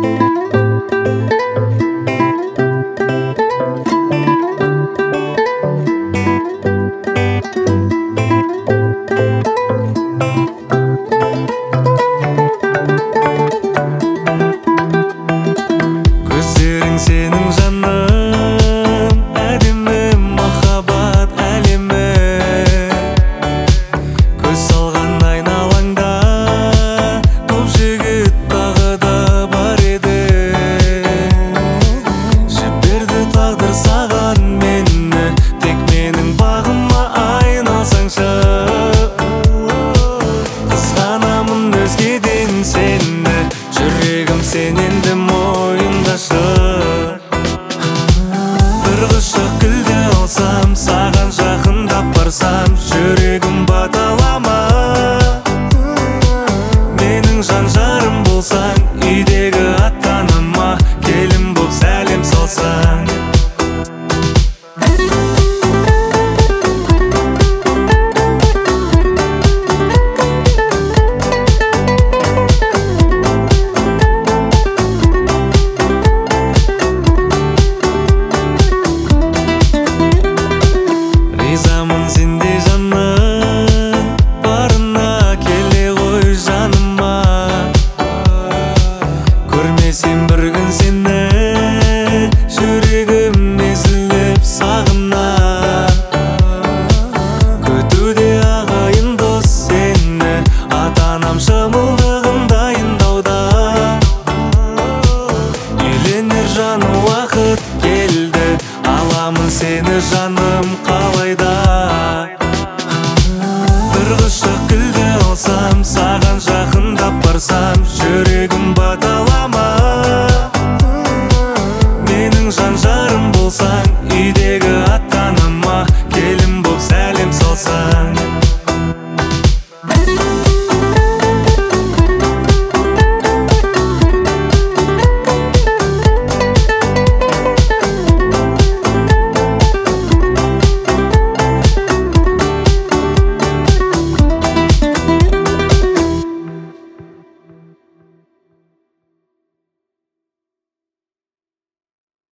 Көздерің сенің жаным, әдемі махаббат әлемі. Көз салған айналаңда көп жігіт тағы да бар еді. Жіберді тағдыр саған мені, тек менің бағыма айналсаңшы. Қызғанамын өзгеден сені, жүрегім сен енді мойындашы. Бір құшақ гүлді алсам, саған жақындап барсам, жүрегім батала ма? Менің жан жарым болсаң, үйдегі ата-анама келін боп сәлем салсаң. Ризамын сендей жанның барына, келе ғой жаныма. Көрмесем бір күн сені, жүрегім езіліп сағына. Күтуде ағайын дос сені, ата-анам шымылдығын дайындауда. Үйленер жаным уақыт келді, аламын сені жаным қалайда. Бір құшақ гүлді алсам, саған жақындап барсам, жүрегім батала ма? Менің жан жарым болсаң, үйдегі ата-анама келін боп сәлем салсаң.